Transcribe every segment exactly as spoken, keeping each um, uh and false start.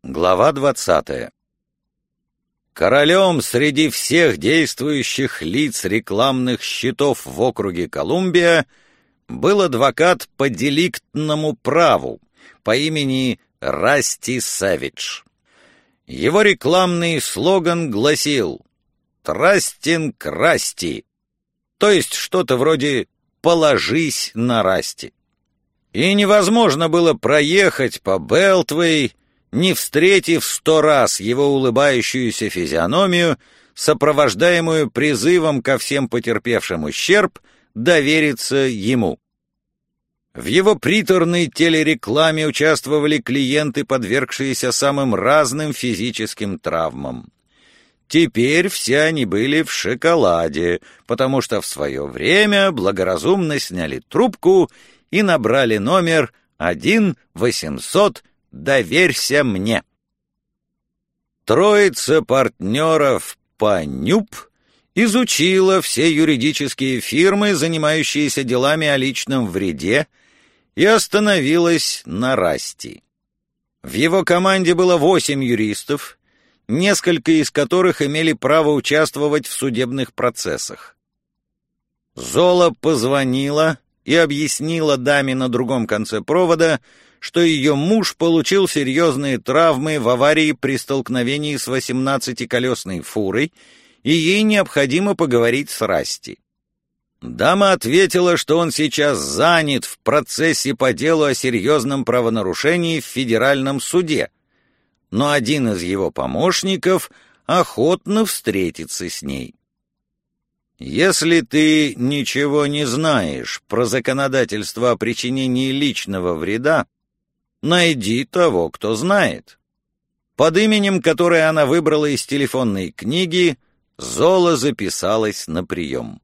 Глава двадцатая. Королем среди всех действующих лиц рекламных счетов в округе Колумбия был адвокат по деликтному праву по имени Расти Сэвидж. Его рекламный слоган гласил «Трастинг Расти», то есть что-то вроде «положись на Расти». И невозможно было проехать по Белтвей, не встретив сто раз его улыбающуюся физиономию, сопровождаемую призывом ко всем потерпевшим ущерб довериться ему. В его приторной телерекламе участвовали клиенты, подвергшиеся самым разным физическим травмам. Теперь все они были в шоколаде, потому что в свое время благоразумно сняли трубку и набрали номер один восемьсот «Доверься мне». Троица партнеров по НЮП изучила все юридические фирмы, занимающиеся делами о личном вреде, и остановилась на Расти. В его команде было восемь юристов, несколько из которых имели право участвовать в судебных процессах. Зола позвонила и объяснила даме на другом конце провода, что ее муж получил серьезные травмы в аварии при столкновении с восемнадцатиколесной фурой, и ей необходимо поговорить с Расти. Дама ответила, что он сейчас занят в процессе по делу о серьезном правонарушении в федеральном суде, но один из его помощников охотно встретится с ней. Если ты ничего не знаешь про законодательство о причинении личного вреда, найди того, кто знает. Под именем, которое она выбрала из телефонной книги, Зола записалась на прием.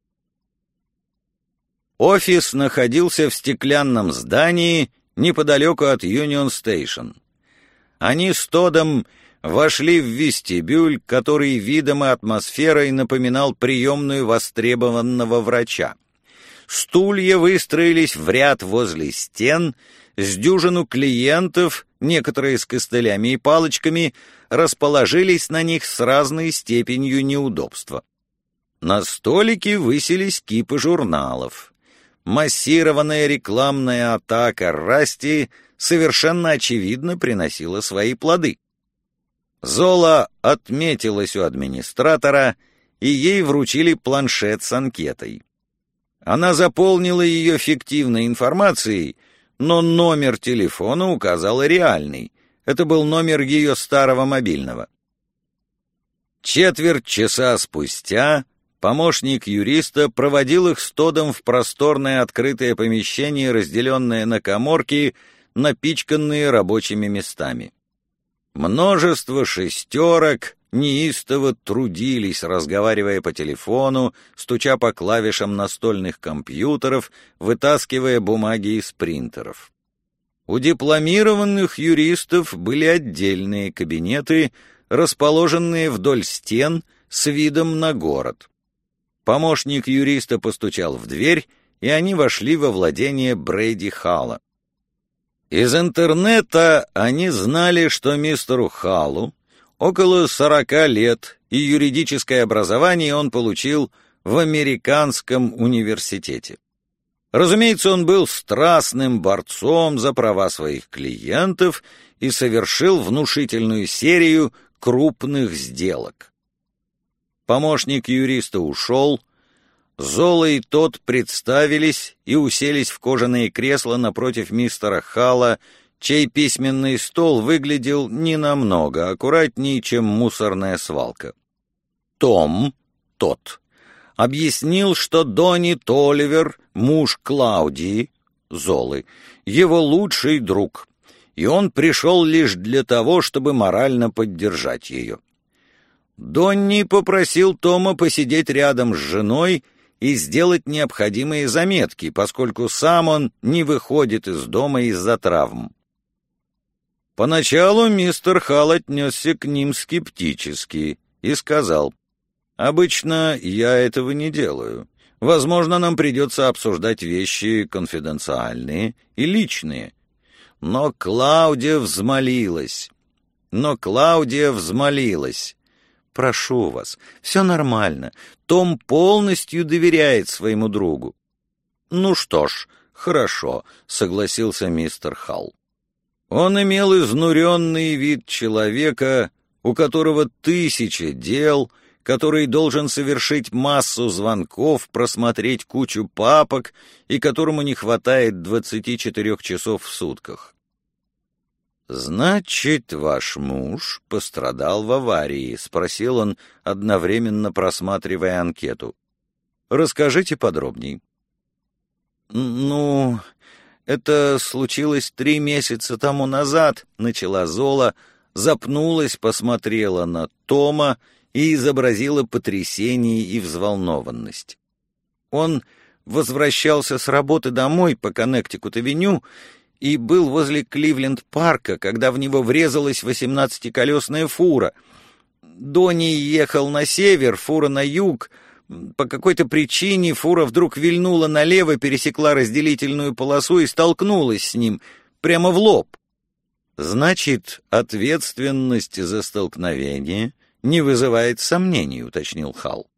Офис находился в стеклянном здании неподалеку от Юнион Стейшн. Они с Тодом вошли в вестибюль, который видом и атмосферой напоминал приемную востребованного врача. Стулья выстроились в ряд возле стен, с дюжину клиентов, некоторые с костылями и палочками, расположились на них с разной степенью неудобства. На столике высились кипы журналов. Массированная рекламная атака Расти совершенно очевидно приносила свои плоды. Зола отметилась у администратора, и ей вручили планшет с анкетой. Она заполнила ее фиктивной информацией, но номер телефона указала реальный. Это был номер ее старого мобильного. Четверть часа спустя помощник юриста проводил их с Тодом в просторное открытое помещение, разделенное на каморки, напичканные рабочими местами. Множество шестерок неистово трудились, разговаривая по телефону, стуча по клавишам настольных компьютеров, вытаскивая бумаги из принтеров. У дипломированных юристов были отдельные кабинеты, расположенные вдоль стен с видом на город. Помощник юриста постучал в дверь, и они вошли во владение Брейди Халла. Из интернета они знали, что мистеру Халлу около сорока лет, и юридическое образование он получил в американском университете. Разумеется, он был страстным борцом за права своих клиентов и совершил внушительную серию крупных сделок. Помощник юриста ушел, Зола и тот представились и уселись в кожаные кресла напротив мистера Халла, чей письменный стол выглядел не намного аккуратнее, чем мусорная свалка. Том, тот, объяснил, что Донни Толивер, муж Клаудии, Золы, его лучший друг, и он пришел лишь для того, чтобы морально поддержать ее. Донни попросил Тома посидеть рядом с женой и сделать необходимые заметки, поскольку сам он не выходит из дома из-за травм. Поначалу мистер Халл отнесся к ним скептически и сказал: «Обычно я этого не делаю. Возможно, нам придется обсуждать вещи конфиденциальные и личные». Но Клаудия взмолилась: Но Клаудия взмолилась. «Прошу вас, все нормально. Том полностью доверяет своему другу». «Ну что ж, хорошо», — согласился мистер Халл. Он имел изнуренный вид человека, у которого тысячи дел, который должен совершить массу звонков, просмотреть кучу папок и которому не хватает двадцати четырёх часов в сутках. «Значит, ваш муж пострадал в аварии?» — спросил он, одновременно просматривая анкету. «Расскажите подробней». «Ну, это случилось три месяца тому назад», — начала Зола, запнулась, посмотрела на Тома и изобразила потрясение и взволнованность. Он возвращался с работы домой по Коннектикут-авеню и был возле Кливленд-парка, когда в него врезалась восемнадцатиколесная фура. Донни ехал на север, фура на юг. По какой-то причине фура вдруг вильнула налево, пересекла разделительную полосу и столкнулась с ним прямо в лоб. «Значит, ответственность за столкновение не вызывает сомнений», — уточнил Халл.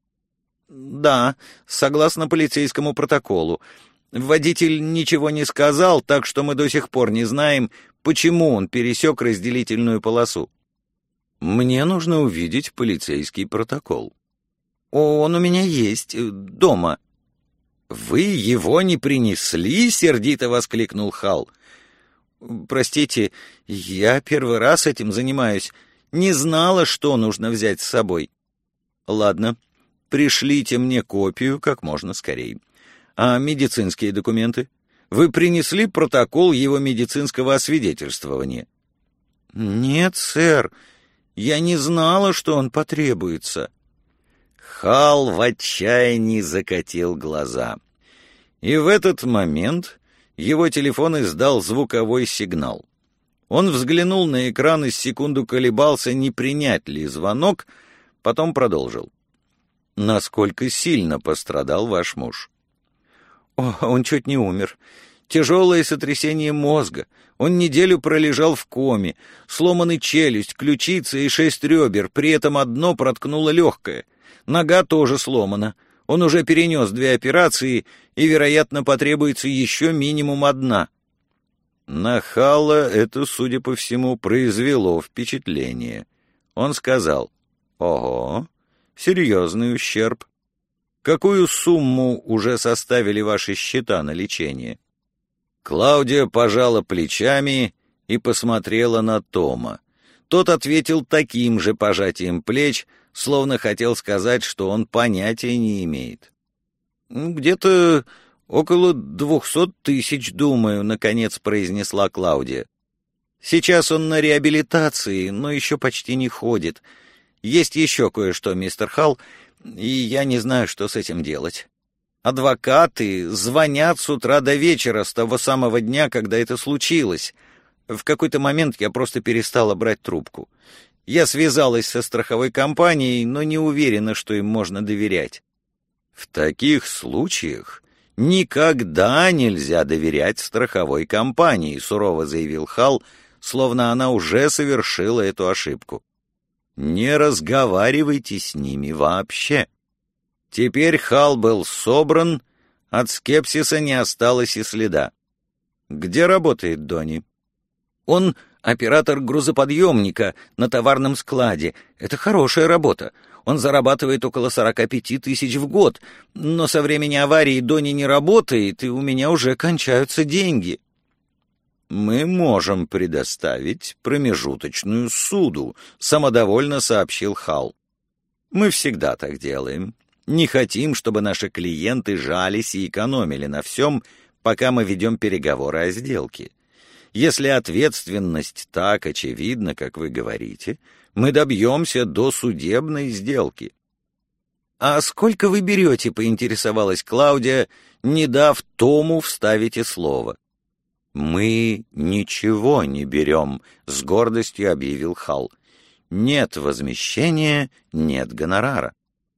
«Да, согласно полицейскому протоколу. Водитель ничего не сказал, так что мы до сих пор не знаем, почему он пересек разделительную полосу». «Мне нужно увидеть полицейский протокол». «Он у меня есть, дома». «Вы его не принесли?» — сердито воскликнул Халл. «Простите, я первый раз этим занимаюсь. Не знала, что нужно взять с собой». «Ладно, пришлите мне копию как можно скорее. А медицинские документы? Вы принесли протокол его медицинского освидетельствования?» «Нет, сэр, я не знала, что он потребуется». Халл в отчаянии закатил глаза. И в этот момент его телефон издал звуковой сигнал. Он взглянул на экран и с секунду колебался, не принять ли звонок, потом продолжил. «Насколько сильно пострадал ваш муж?» «О, он чуть не умер. Тяжелое сотрясение мозга. Он неделю пролежал в коме. Сломаны челюсть, ключица и шесть ребер, при этом одно проткнуло легкое. Нога тоже сломана. Он уже перенес две операции, и, вероятно, потребуется еще минимум одна». На Халла это, судя по всему, произвело впечатление. Он сказал: «Ого, серьезный ущерб. Какую сумму уже составили ваши счета на лечение?» Клаудия пожала плечами и посмотрела на Тома. Тот ответил таким же пожатием плеч, словно хотел сказать, что он понятия не имеет. «Где-то около двухсот тысяч, думаю», — наконец произнесла Клаудия. «Сейчас он на реабилитации, но еще почти не ходит. Есть еще кое-что, мистер Халл, и я не знаю, что с этим делать. Адвокаты звонят с утра до вечера с того самого дня, когда это случилось. В какой-то момент я просто перестала брать трубку. Я связалась со страховой компанией, но не уверена, что им можно доверять». «В таких случаях никогда нельзя доверять страховой компании», — сурово заявил Халл, словно она уже совершила эту ошибку. «Не разговаривайте с ними вообще». Теперь Халл был собран, от скепсиса не осталось и следа. «Где работает Донни?» «Он оператор грузоподъемника на товарном складе. Это хорошая работа. Он зарабатывает около сорока пяти тысяч в год, но со времени аварии Донни не работает, и у меня уже кончаются деньги». «Мы можем предоставить промежуточную ссуду», — самодовольно сообщил Халл. «Мы всегда так делаем. Не хотим, чтобы наши клиенты жались и экономили на всем, пока мы ведем переговоры о сделке. Если ответственность так очевидна, как вы говорите, мы добьемся досудебной сделки». «А сколько вы берете?» — поинтересовалась Клаудия, не дав Тому вставить и слово. «Мы ничего не берем», — с гордостью объявил Халл. «Нет возмещения, нет гонорара».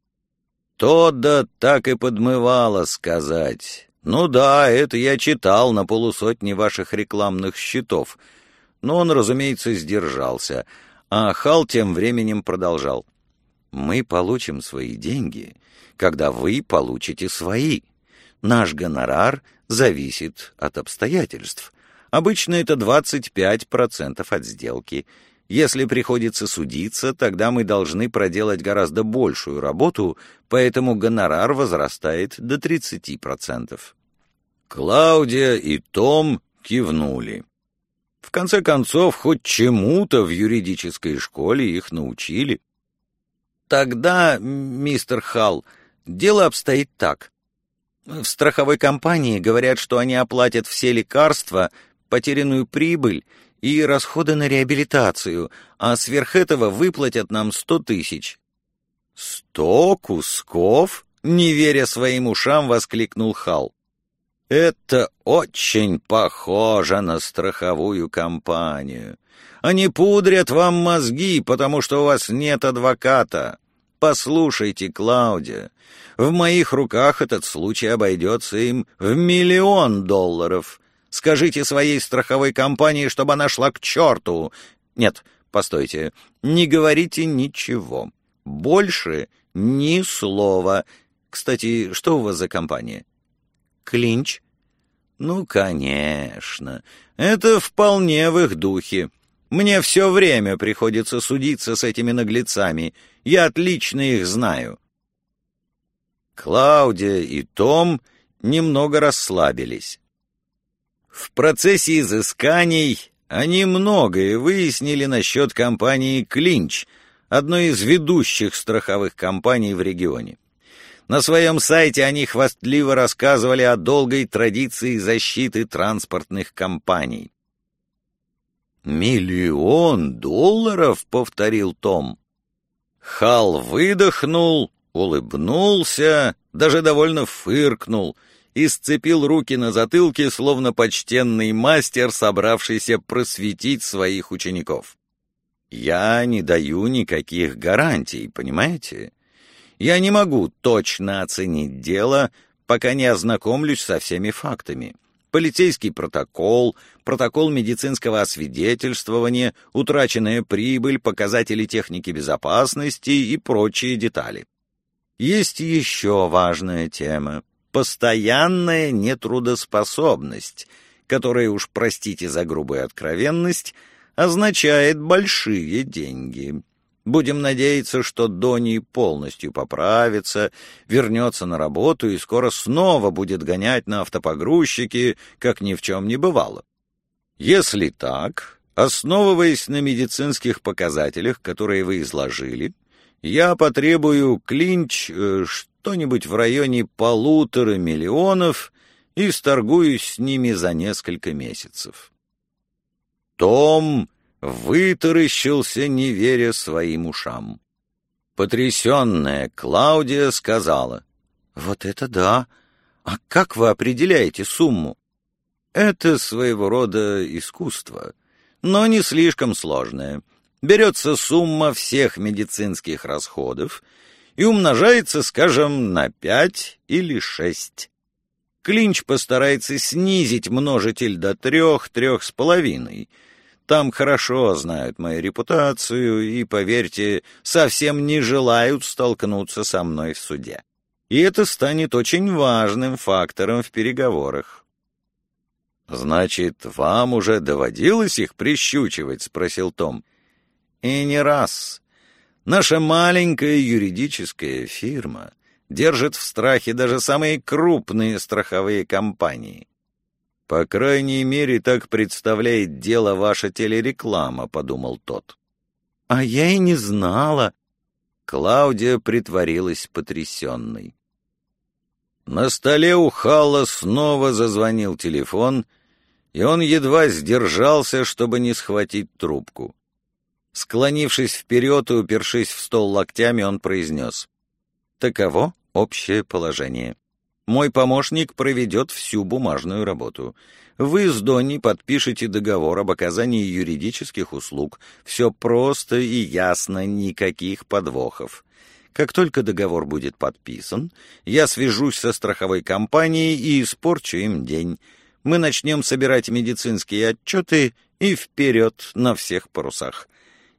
Тодда так и подмывало сказать: «Ну да, это я читал на полусотни ваших рекламных счетов». Но он, разумеется, сдержался, А Хал тем временем продолжал. «Мы получим свои деньги, когда вы получите свои. Наш гонорар зависит от обстоятельств. Обычно это двадцать пять процентов от сделки. Если приходится судиться, тогда мы должны проделать гораздо большую работу, поэтому гонорар возрастает до тридцати процентов». Клаудия и Том кивнули. В конце концов, хоть чему-то в юридической школе их научили. «Тогда, мистер Халл, дело обстоит так. В страховой компании говорят, что они оплатят все лекарства, потерянную прибыль и расходы на реабилитацию, а сверх этого выплатят нам сто тысяч». «Сто кусков?» — не веря своим ушам, воскликнул Халл. «Это очень похоже на страховую компанию. Они пудрят вам мозги, потому что у вас нет адвоката. Послушайте, Клаудия, в моих руках этот случай обойдется им в миллион долларов. Скажите своей страховой компании, чтобы она шла к черту. Нет, постойте, не говорите ничего. Больше ни слова. Кстати, что у вас за компания?» «Клинч». «Ну, конечно. Это вполне в их духе. Мне все время приходится судиться с этими наглецами. Я отлично их знаю». Клаудия и Том немного расслабились. В процессе изысканий они многое выяснили насчет компании «Клинч», одной из ведущих страховых компаний в регионе. На своем сайте они хвастливо рассказывали о долгой традиции защиты транспортных компаний. «Миллион долларов?» — повторил Том. Халл выдохнул, улыбнулся, даже довольно фыркнул и сцепил руки на затылке, словно почтенный мастер, собравшийся просветить своих учеников. «Я не даю никаких гарантий, понимаете? Я не могу точно оценить дело, пока не ознакомлюсь со всеми фактами. Полицейский протокол, протокол медицинского освидетельствования, утраченная прибыль, показатели техники безопасности и прочие детали. Есть еще важная тема — постоянная нетрудоспособность, которая, уж простите за грубую откровенность, означает большие деньги. Будем надеяться, что Донни полностью поправится, вернется на работу и скоро снова будет гонять на автопогрузчике, как ни в чем не бывало. Если так, основываясь на медицинских показателях, которые вы изложили, я потребую клинч э, что-нибудь в районе полутора миллионов и сторгуюсь с ними за несколько месяцев». Том вытаращился, не веря своим ушам. Потрясенная Клаудия сказала: «Вот это да! А как вы определяете сумму?» «Это своего рода искусство, но не слишком сложное. Берется сумма всех медицинских расходов и умножается, скажем, на пять или шесть. Клинч постарается снизить множитель до трех, трех с половиной. Там хорошо знают мою репутацию и, поверьте, совсем не желают столкнуться со мной в суде. И это станет очень важным фактором в переговорах». «Значит, вам уже доводилось их прищучивать?» — спросил Том. «И не раз. Наша маленькая юридическая фирма держит в страхе даже самые крупные страховые компании. По крайней мере, так представляет дело ваша телереклама», — подумал тот. «А я и не знала». Клаудия притворилась потрясенной. На столе у Халла снова зазвонил телефон, и он едва сдержался, чтобы не схватить трубку. Склонившись вперед и упершись в стол локтями, он произнес: «Таково общее положение. Мой помощник проведет всю бумажную работу. Вы с Донни подпишете договор об оказании юридических услуг. Все просто и ясно, никаких подвохов. Как только договор будет подписан, я свяжусь со страховой компанией и испорчу им день. Мы начнем собирать медицинские отчеты и вперед на всех парусах.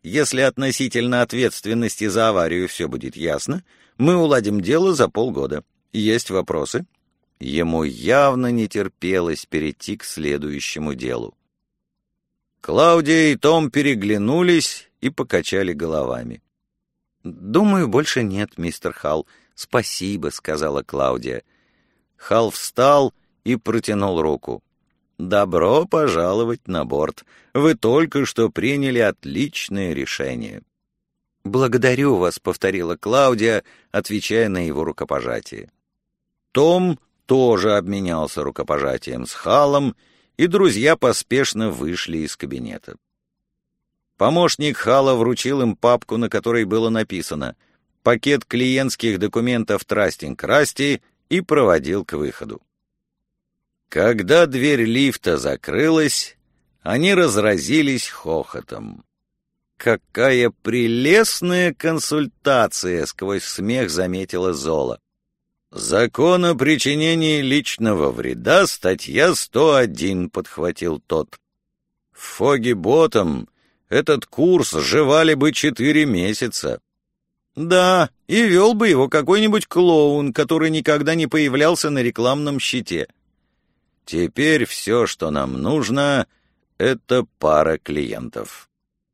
Если относительно ответственности за аварию все будет ясно, мы уладим дело за полгода. Есть вопросы?» Ему явно не терпелось перейти к следующему делу. Клаудия и Том переглянулись и покачали головами. «Думаю, больше нет, мистер Халл. Спасибо», — сказала Клаудия. Халл встал и протянул руку. «Добро пожаловать на борт. Вы только что приняли отличное решение». «Благодарю вас», — повторила Клаудия, отвечая на его рукопожатие. Том тоже обменялся рукопожатием с Халлом, и друзья поспешно вышли из кабинета. Помощник Халла вручил им папку, на которой было написано «Пакет клиентских документов Трастинг Расти» и проводил к выходу. Когда дверь лифта закрылась, они разразились хохотом. «Какая прелестная консультация!» — сквозь смех заметила Зола. «Закон о причинении личного вреда, статья сто один», — подхватил тот. «В Фоги-Ботом этот курс жевали бы четыре месяца». «Да, и вел бы его какой-нибудь клоун, который никогда не появлялся на рекламном щите. Теперь все, что нам нужно, — это пара клиентов».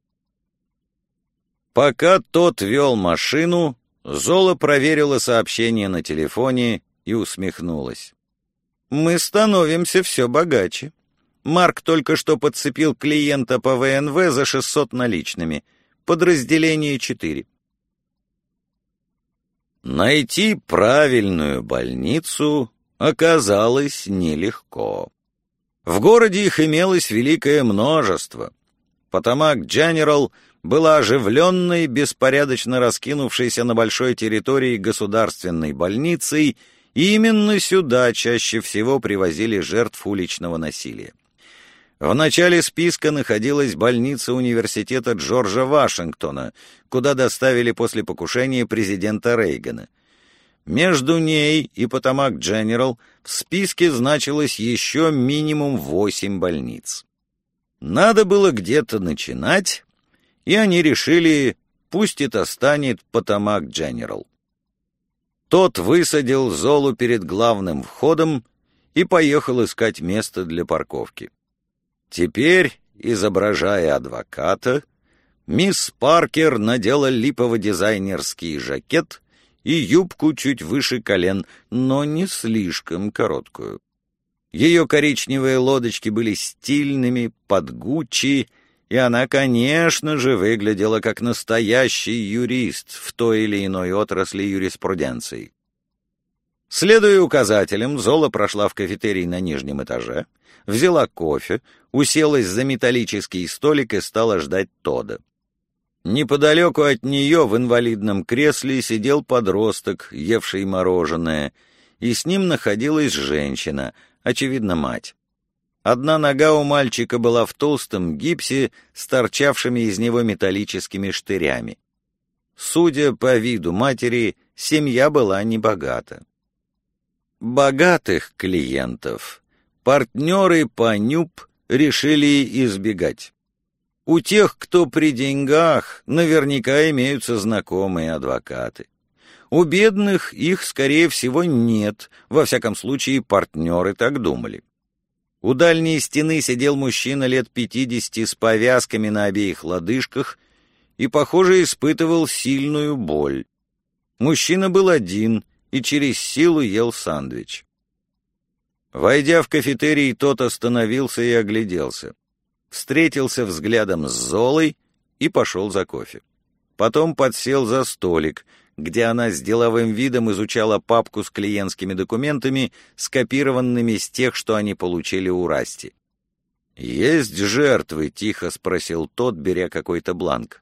Пока тот вел машину, Зола проверила сообщение на телефоне и усмехнулась. «Мы становимся все богаче. Марк только что подцепил клиента по вэ эн вэ за шестьсот наличными. Подразделение четыре». Найти правильную больницу оказалось нелегко. В городе их имелось великое множество. Потомак Дженерал была оживленной, беспорядочно раскинувшейся на большой территории государственной больницей, и именно сюда чаще всего привозили жертв уличного насилия. В начале списка находилась больница университета Джорджа Вашингтона, куда доставили после покушения президента Рейгана. Между ней и Потомак Дженерал в списке значилось еще минимум восемь больниц. Надо было где-то начинать, и они решили, пусть это станет Потомак Дженерал. Тот высадил Золу перед главным входом и поехал искать место для парковки. Теперь, изображая адвоката, мисс Паркер надела липово-дизайнерский жакет и юбку чуть выше колен, но не слишком короткую. Ее коричневые лодочки были стильными, под Гуччи, и она, конечно же, выглядела как настоящий юрист в той или иной отрасли юриспруденции. Следуя указателям, Зола прошла в кафетерий на нижнем этаже, взяла кофе, уселась за металлический столик и стала ждать Тодда. Неподалеку от нее в инвалидном кресле сидел подросток, евший мороженое, и с ним находилась женщина, очевидно, мать. Одна нога у мальчика была в толстом гипсе с торчавшими из него металлическими штырями. Судя по виду матери, семья была небогата. Богатых клиентов партнеры по НЮП решили избегать. У тех, кто при деньгах, наверняка имеются знакомые адвокаты. У бедных их, скорее всего, нет, во всяком случае, партнеры так думали. У дальней стены сидел мужчина лет пятидесяти с повязками на обеих лодыжках и, похоже, испытывал сильную боль. Мужчина был один и через силу ел сандвич. Войдя в кафетерий, тот остановился и огляделся. Встретился взглядом с Золой и пошел за кофе. Потом подсел за столик, где она с деловым видом изучала папку с клиентскими документами, скопированными с тех, что они получили у Расти. «Есть жертвы?» — тихо спросил тот, беря какой-то бланк.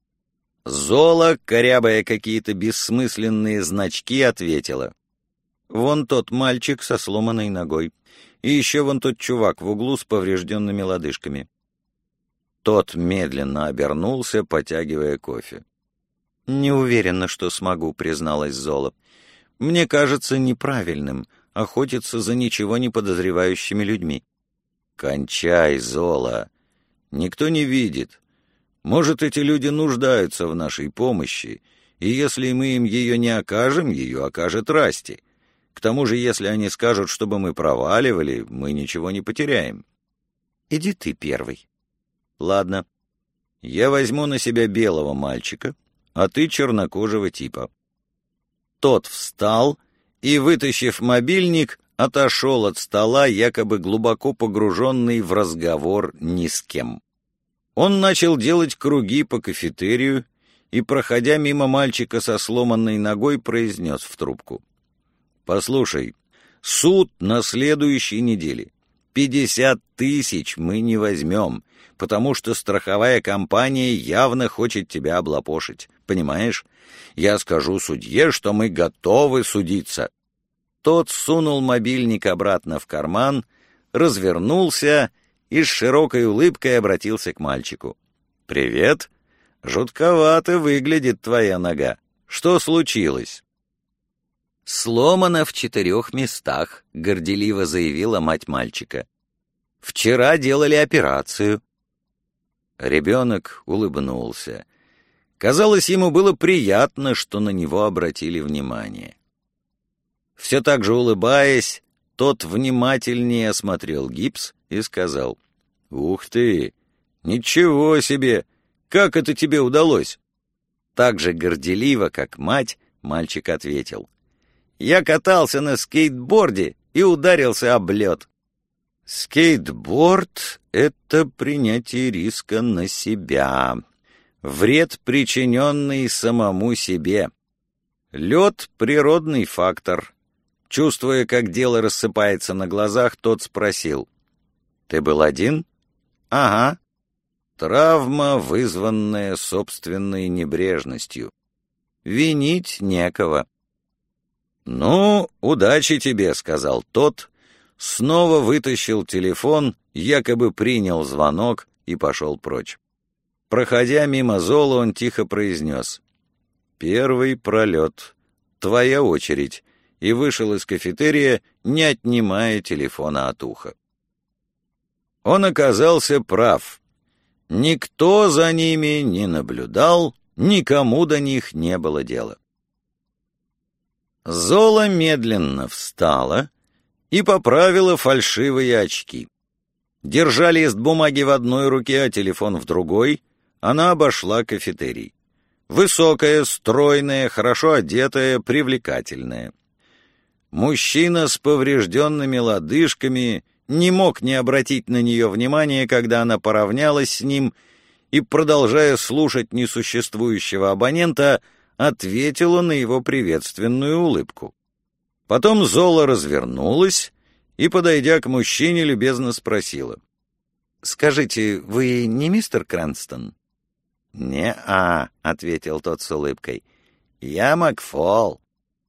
Зола, корябая какие-то бессмысленные значки, ответила: «Вон тот мальчик со сломанной ногой, и еще вон тот чувак в углу с поврежденными лодыжками». Тот медленно обернулся, потягивая кофе. «Не уверена, что смогу», — призналась Зола. «Мне кажется неправильным охотиться за ничего не подозревающими людьми». «Кончай, Зола. Никто не видит. Может, эти люди нуждаются в нашей помощи, и если мы им ее не окажем, ее окажет Расти. К тому же, если они скажут, чтобы мы проваливали, мы ничего не потеряем. Иди ты первый. Ладно. Я возьму на себя белого мальчика, а ты чернокожего типа. Тот встал и, вытащив мобильник, отошел от стола, якобы глубоко погруженный в разговор ни с кем. Он начал делать круги по кафетерию и, проходя мимо мальчика со сломанной ногой, произнес в трубку: «Послушай, суд на следующей неделе. Пятьдесят тысяч мы не возьмем, потому что страховая компания явно хочет тебя облапошить. Понимаешь? Я скажу судье, что мы готовы судиться». Тот сунул мобильник обратно в карман, развернулся и с широкой улыбкой обратился к мальчику. «Привет. Жутковато выглядит твоя нога. Что случилось?» «Сломано в четырех местах», — горделиво заявила мать мальчика. «Вчера делали операцию». Ребенок улыбнулся. Казалось, ему было приятно, что на него обратили внимание. Все так же улыбаясь, тот внимательнее осмотрел гипс и сказал: «Ух ты! Ничего себе! Как это тебе удалось?» Так же горделиво, как мать, мальчик ответил: «Я катался на скейтборде и ударился об лед». Скейтборд — это принятие риска на себя, вред, причиненный самому себе. Лед — природный фактор. Чувствуя, как дело рассыпается на глазах, тот спросил: «Ты был один?» «Ага». Травма, вызванная собственной небрежностью. Винить некого. «Ну, удачи тебе», — сказал тот, снова вытащил телефон, якобы принял звонок и пошел прочь. Проходя мимо Зола, он тихо произнес: «Первый пролет. Твоя очередь», и вышел из кафетерия, не отнимая телефона от уха. Он оказался прав. Никто за ними не наблюдал, никому до них не было дела. Зола медленно встала и поправила фальшивые очки. Держа лист бумаги в одной руке, а телефон в другой, она обошла кафетерий. Высокая, стройная, хорошо одетая, привлекательная. Мужчина с поврежденными лодыжками не мог не обратить на нее внимания, когда она поравнялась с ним и, продолжая слушать несуществующего абонента, ответила на его приветственную улыбку. Потом Зола развернулась и, подойдя к мужчине, любезно спросила: «Скажите, вы не мистер Крэнстон?» «Не-а», — ответил тот с улыбкой, — «я Макфол».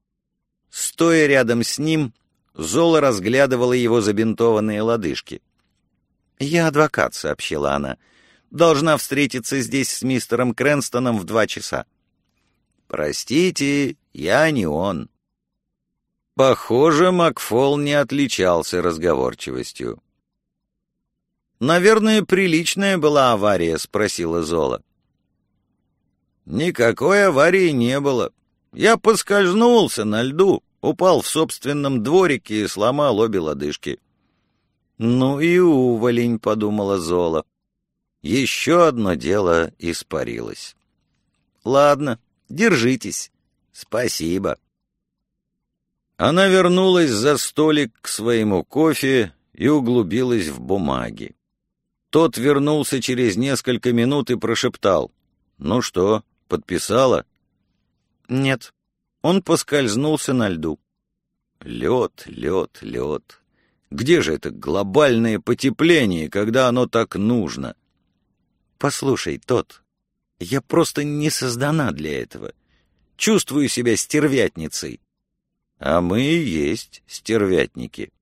Стоя рядом с ним, Зола разглядывала его забинтованные лодыжки. «Я адвокат», — сообщила она. «Должна встретиться здесь с мистером Крэнстоном в два часа». «Простите, я не он». Похоже, Макфол не отличался разговорчивостью. «Наверное, приличная была авария?» — спросила Зола. «Никакой аварии не было. Я поскользнулся на льду, упал в собственном дворике и сломал обе лодыжки». «Ну и уволень», — подумала Зола. Еще одно дело испарилось. «Ладно, держитесь. Спасибо». Она вернулась за столик к своему кофе и углубилась в бумаги. Тот вернулся через несколько минут и прошептал: «Ну что, подписала?» «Нет». Он поскользнулся на льду. Лед, лед, лед. Где же это глобальное потепление, когда оно так нужно? «Послушай, тот, я просто не создана для этого. Чувствую себя стервятницей». «А мы и есть стервятники».